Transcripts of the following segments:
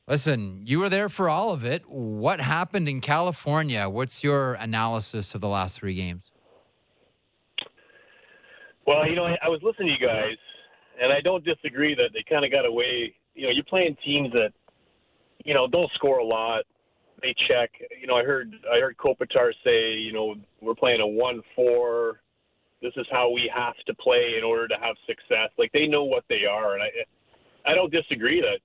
Listen, you were there for all of it. What happened in California? What's your analysis of the last 3 games? Well, I was listening to you guys, and I don't disagree that they kind of got away. You're playing teams that, don't score a lot. They check. I heard Kopitar say, we're playing a 1-4. This is how we have to play in order to have success. Like, they know what they are, and I don't disagree that,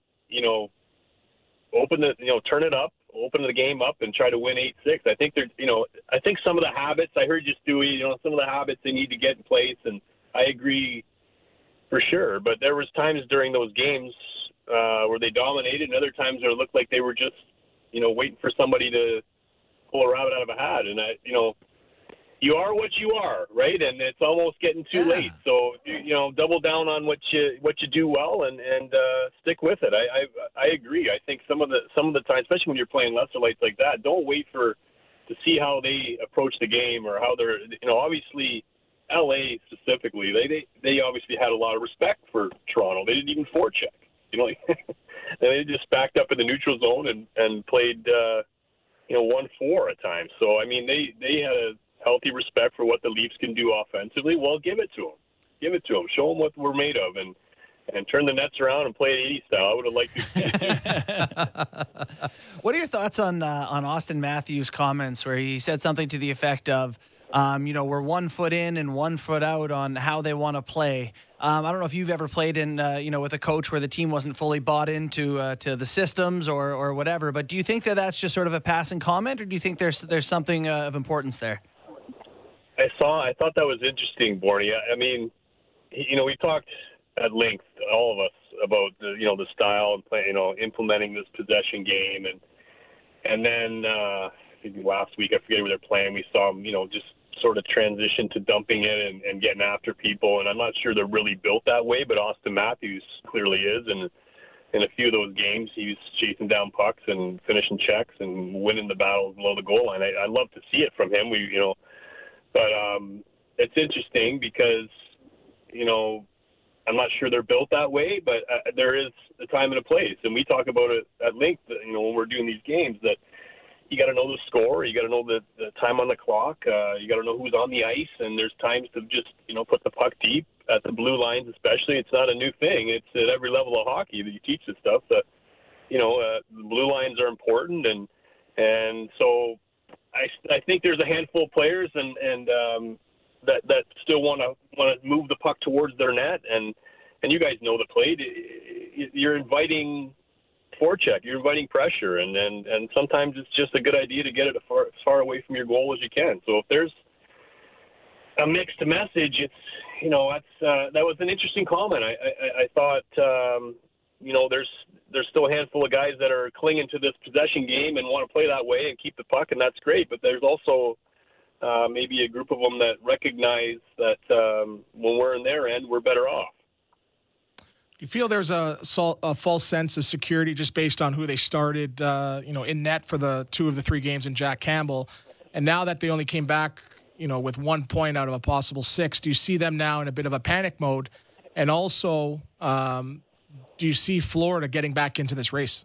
turn it up, open the game up, and try to win 8-6. I think I think some of the habits, I heard you, Stewie, some of the habits they need to get in place, and I agree for sure. But there was times during those games where they dominated, and other times where it looked like they were just, waiting for somebody to pull a rabbit out of a hat. And you are what you are, right? And it's almost getting too late. So double down on what you do well and stick with it. I agree. I think some of the time, especially when you're playing lesser lights like that, don't wait to see how they approach the game or how they're obviously LA specifically. They obviously had a lot of respect for Toronto. They didn't even forecheck. They just backed up in the neutral zone and played 1-4 at times. So I mean they had a healthy respect for what the Leafs can do offensively. Well, give it to them. Show them what we're made of, and turn the nets around and play it 80 style. I would have liked to see it. What are your thoughts on Austin Matthews' comments where he said something to the effect of, we're 1 foot in and 1 foot out on how they want to play. I don't know if you've ever played in, with a coach where the team wasn't fully bought into to the systems or whatever. But do you think that that's just sort of a passing comment, or do you think there's something of importance there? I thought that was interesting, Borny. I mean, we talked at length, all of us, about the style and play, implementing this possession game, and then I think last week, I forget where they're playing, we saw them, just sort of transition to dumping it and getting after people, and I'm not sure they're really built that way, but Austin Matthews clearly is, and in a few of those games, he's chasing down pucks and finishing checks and winning the battles below the goal line. I love to see it from him. But it's interesting because, I'm not sure they're built that way, but there is a time and a place. And we talk about it at length, when we're doing these games, that you got to know the score, you got to know the time on the clock, you got to know who's on the ice, and there's times to just, put the puck deep at the blue lines especially. It's not a new thing. It's at every level of hockey that you teach this stuff. That, the blue lines are important, and so I think there's a handful of players and that still want to move the puck towards their net, and you guys know the play. You're inviting forecheck, you're inviting pressure, and sometimes it's just a good idea to get it as far away from your goal as you can. So if there's a mixed message, it's that was an interesting comment. I thought there's still a handful of guys that are clinging to this possession game and want to play that way and keep the puck, and that's great. But there's also maybe a group of them that recognize that when we're in their end, we're better off. Do you feel there's a false sense of security just based on who they started, in net for the 2 of the 3 games in Jack Campbell, and now that they only came back, with 1 point out of a possible 6, do you see them now in a bit of a panic mode? And also, do you see Florida getting back into this race?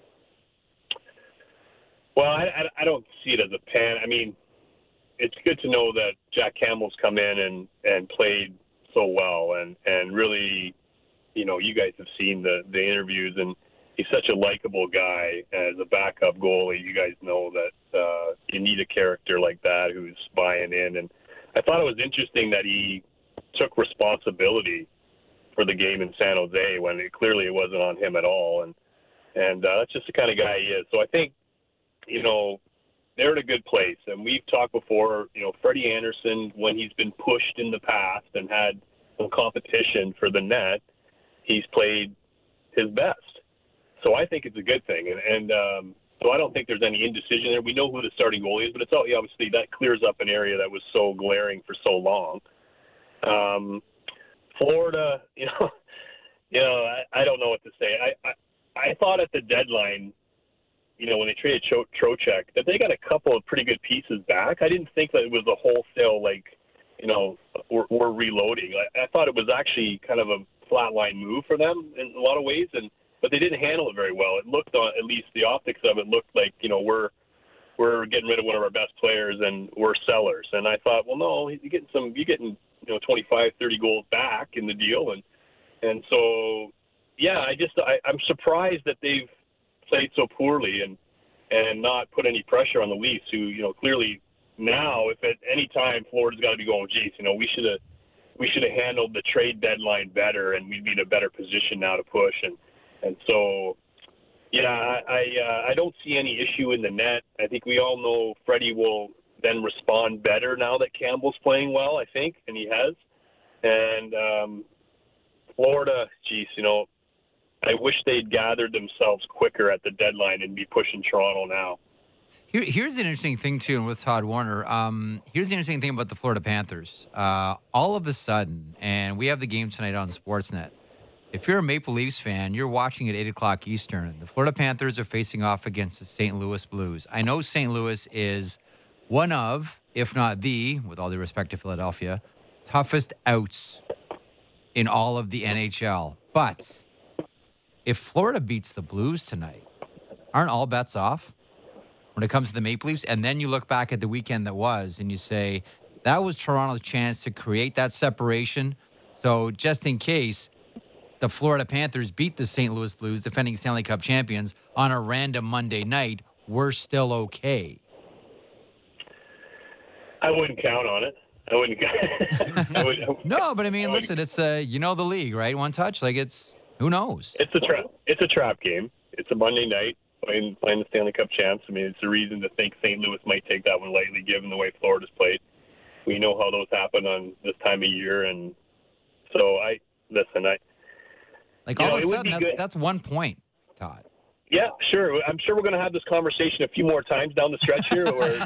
Well, I don't see it as a pan. I mean, it's good to know that Jack Campbell's come in and played so well, and really, you guys have seen the interviews, and he's such a likable guy as a backup goalie. You guys know that you need a character like that who's buying in, and I thought it was interesting that he took responsibility for the game in San Jose when it wasn't on him at all, and that's just the kind of guy he is. So I think, they're in a good place, and we've talked before, Freddie Anderson, when he's been pushed in the past and had some competition for the net, he's played his best. So I think it's a good thing, and so I don't think there's any indecision there. We know who the starting goalie is, but it's obviously that clears up an area that was so glaring for so long. Florida, I don't know what to say. I thought at the deadline, when they traded Trocheck, that they got a couple of pretty good pieces back. I didn't think that it was a wholesale, we're reloading. I thought it was actually kind of a flatline move for them in a lot of ways, and but they didn't handle it very well. It looked on, at least the optics of it looked like, we're getting rid of one of our best players and we're sellers. And I thought, well, no, you're getting 25, 30 goals back in the deal. And so, yeah, I'm surprised that they've played so poorly and not put any pressure on the Leafs, who, clearly now, if at any time Florida's got to be going, geez, we should have handled the trade deadline better, and we'd be in a better position now to push. And so, yeah, I don't see any issue in the net. I think we all know Freddie will then respond better now that Campbell's playing well, I think, and he has. And Florida, geez, I wish they'd gathered themselves quicker at the deadline and be pushing Toronto now. Here's an interesting thing, too, and with Todd Warner. Here's the interesting thing about the Florida Panthers. All of a sudden, and we have the game tonight on Sportsnet, if you're a Maple Leafs fan, you're watching at 8 o'clock Eastern. The Florida Panthers are facing off against the St. Louis Blues. I know St. Louis is one of, if not the, with all due respect to Philadelphia, toughest outs in all of the NHL. But if Florida beats the Blues tonight, aren't all bets off when it comes to the Maple Leafs? And then you look back at the weekend that was and you say, that was Toronto's chance to create that separation. So just in case the Florida Panthers beat the St. Louis Blues, defending Stanley Cup champions, on a random Monday night, we're still okay. I wouldn't count on it. I wouldn't. No, but I mean, listen, it's the league, right? One touch, who knows? It's a trap. It's a trap game. It's a Monday night playing the Stanley Cup champs. I mean, it's a reason to think St. Louis might take that one lightly, given the way Florida's played. We know how those happen on this time of year, and so all of a sudden, that's 1 point, Todd. Yeah, sure. I'm sure we're going to have this conversation a few more times down the stretch here. Where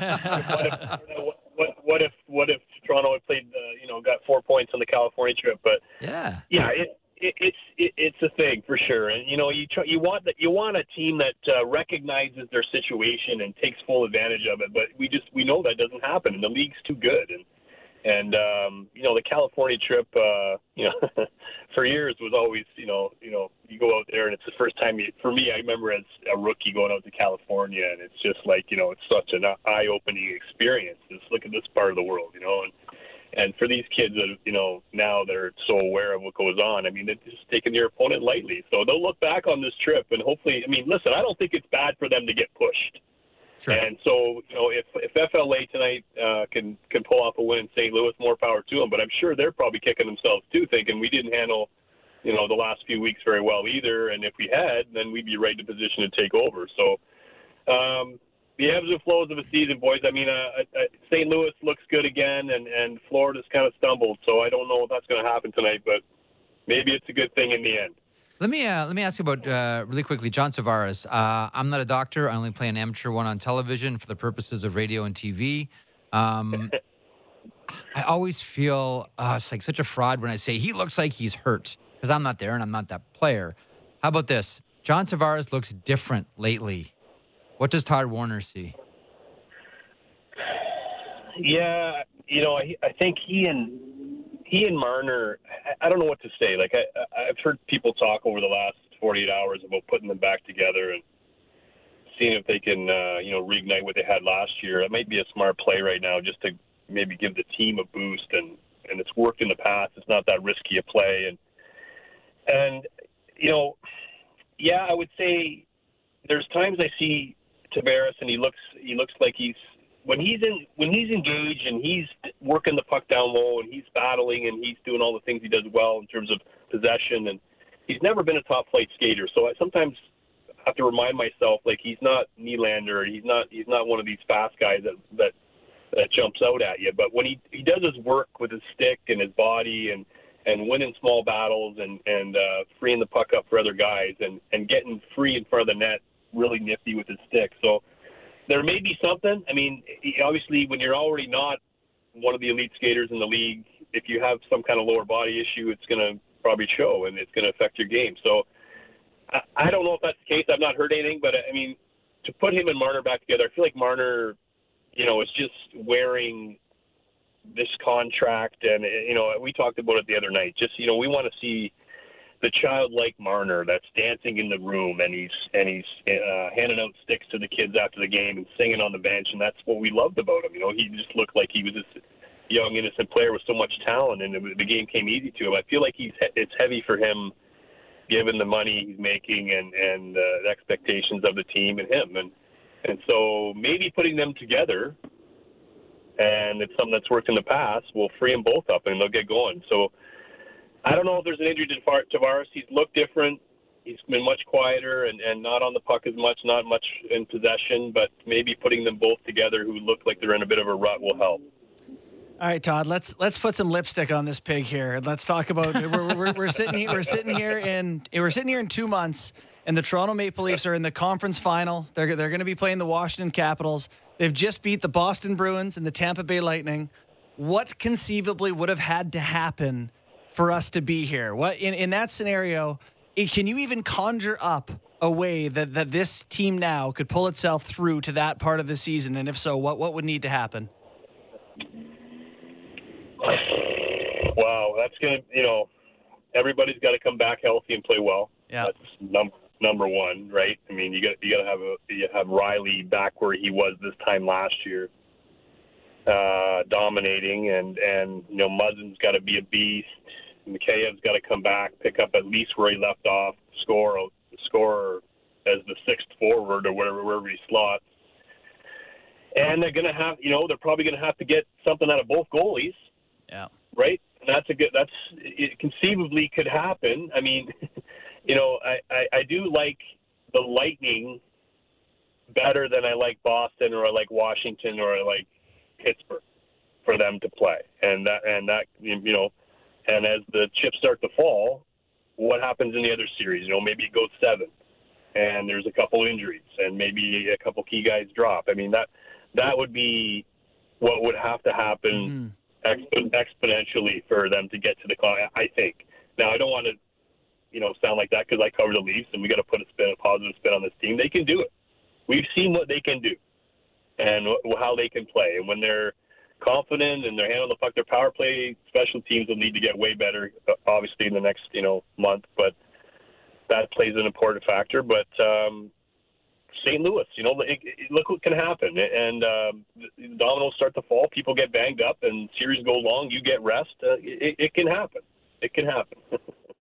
what if Toronto had played, got 4 points on the California trip? But yeah, it's a thing for sure. And you want a team that recognizes their situation and takes full advantage of it. But we know that doesn't happen, and the league's too good. And the California trip, for years was always, you go out there and it's the first time for me, I remember as a rookie going out to California, and it's just like, it's such an eye-opening experience. Just look at this part of the world, and for these kids that, now they're so aware of what goes on, I mean, they're just taking their opponent lightly. So they'll look back on this trip and hopefully, listen, I don't think it's bad for them to get pushed. Sure. And so, if FLA tonight can pull off a win in St. Louis, more power to them. But I'm sure they're probably kicking themselves too, thinking we didn't handle, the last few weeks very well either. And if we had, then we'd be right in position to take over. So, the ebbs and flows of a season, boys. St. Louis looks good again, and Florida's kind of stumbled. So I don't know if that's going to happen tonight, but maybe it's a good thing in the end. Let me ask you about, really quickly, John Tavares. I'm not a doctor. I only play an amateur one on television for the purposes of radio and TV. I always feel it's like such a fraud when I say he looks like he's hurt because I'm not there and I'm not that player. How about this? John Tavares looks different lately. What does Todd Warner see? Yeah, I think he and Marner, I don't know what to say. Like, I've heard people talk over the last 48 hours about putting them back together and seeing if they can, reignite what they had last year. It might be a smart play right now just to maybe give the team a boost, and it's worked in the past. It's not that risky a play. And I would say there's times I see Tavares and he looks like when he's engaged and he's working the puck down low and he's battling and he's doing all the things he does well in terms of possession, and he's never been a top flight skater. So I sometimes have to remind myself, like, he's not Nylander, he's not one of these fast guys that jumps out at you. But when he does his work with his stick and his body and winning small battles and freeing the puck up for other guys and getting free in front of the net, really nifty with his stick. So there may be something. I mean, obviously, when you're already not one of the elite skaters in the league, if you have some kind of lower body issue, it's going to probably show, and it's going to affect your game. So I don't know if that's the case. I've not heard anything, but, I mean, to put him and Marner back together, I feel like Marner, is just wearing this contract. And, we talked about it the other night. Just, we want to see the childlike Marner that's dancing in the room, and he's handing out sticks to the kids after the game and singing on the bench, and that's what we loved about him. You know, he just looked like he was this young, innocent player with so much talent, and the game came easy to him. I feel like it's heavy for him, given the money he's making and the expectations of the team and him, and so maybe putting them together, and it's something that's worked in the past, will free them both up and they'll get going. So I don't know if there's an injury to Tavares. He's looked different. He's been much quieter and not on the puck as much, not much in possession, but maybe putting them both together who look like they're in a bit of a rut will help. All right, Todd. Let's put some lipstick on this pig here. Let's talk about we're sitting here in 2 months, and the Toronto Maple Leafs are in the conference final. They're going to be playing the Washington Capitals. They've just beat the Boston Bruins and the Tampa Bay Lightning. What conceivably would have had to happen for us to be here? What in that scenario? Can you even conjure up a way that this team now could pull itself through to that part of the season? And if so, what would need to happen? Wow, that's going to, everybody's got to come back healthy and play well. Yeah. That's number one, right? I mean, you got to have Riley back where he was this time last year, dominating, and Muzzin's got to be a beast. Mikheyev's got to come back, pick up at least where he left off, score as the sixth forward or wherever he slots. And they're going to have, they're probably going to have to get something out of both goalies. Yeah. Right? And it conceivably could happen. I mean, I do like the Lightning better than I like Boston or I like Washington or I like Pittsburgh for them to play. And as the chips start to fall, what happens in the other series? Maybe it goes 7 and there's a couple injuries and maybe a couple key guys drop. I mean, that would be what would have to happen exponentially for them to get to the call, I think. Now, I don't want to, sound like that because I cover the Leafs and we got to put a positive spin on this team. They can do it. We've seen what they can do and how they can play. And when they're confident and they're handling the puck, their power play, special teams will need to get way better, obviously, in the next, month. But that plays an important factor. But St. Louis, look what can happen. And dominoes start to fall. People get banged up and series go long. You get rest. It can happen. It can happen.